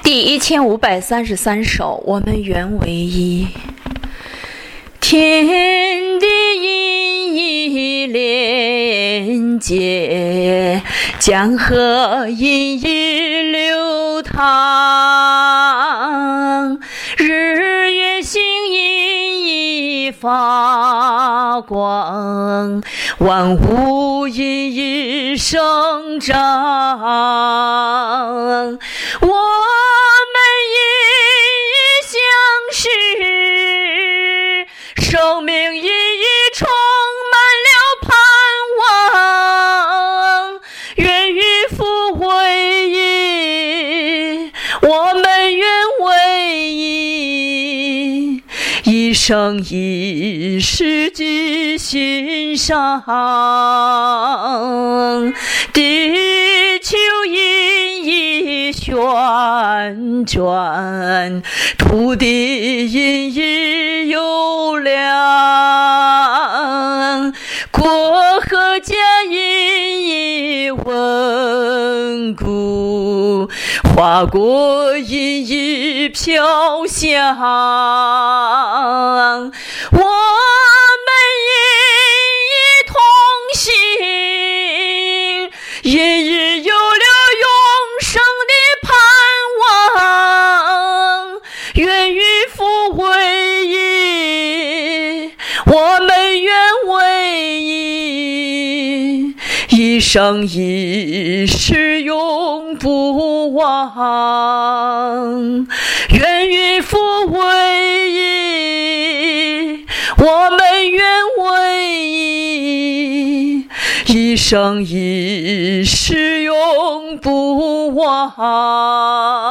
第1533首，我们原为一。天地阴翳连接，江河阴翳流淌，日月星阴翳发光，万物阴翳生长。我们一相识，生命意义充满了盼望，愿与父为一，我们愿为一，一生一世记心上，地球阴翳旋转，土地阴翳悠亮，过河家阴翳稳固，花果阴翳飘香。我们一同行，阴翳有了永生的盼望，愿与父为一，我们愿为一，一生一世永不忘，愿与父为一，我们愿为一，一生一世永不忘。